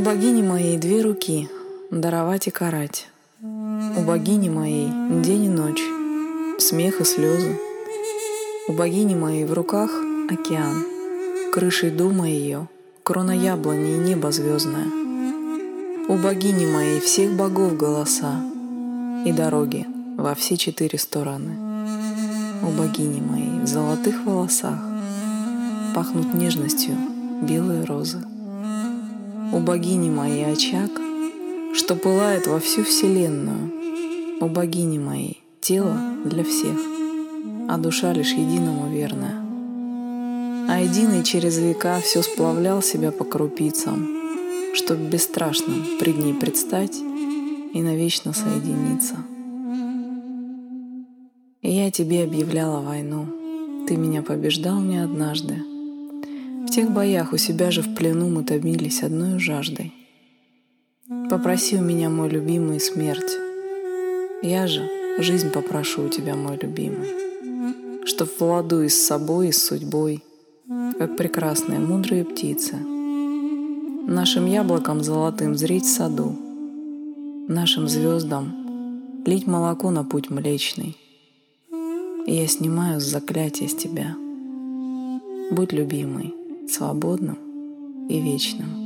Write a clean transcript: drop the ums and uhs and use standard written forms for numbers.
богини моей 2 руки даровать и карать. У богини моей день и ночь, смех и слезы. У богини моей в руках океан, крышей дума ее крона яблони и небо звездное. У богини моей всех богов голоса и дороги во все 4 стороны. У богини моей в золотых волосах пахнут нежностью белые розы. У богини моей очаг, что пылает во всю вселенную. У богини моей тело для всех, а душа лишь единому верная. А единый через века все сплавлял себя по крупицам, чтоб бесстрашным пред ней предстать и навечно соединиться. И я тебе объявляла войну, ты меня побеждал не однажды. В тех боях у себя же в плену мы томились одной жаждой. Попроси у меня, мой любимый, смерть. Я же жизнь попрошу у тебя, мой любимый, чтоб в ладу и с собой, и с судьбой, как прекрасные мудрые птицы, нашим яблоком золотым зреть в саду, нашим звездам лить молоко на путь млечный. И я снимаю с заклятия с тебя. Будь любимой, свободным и вечным.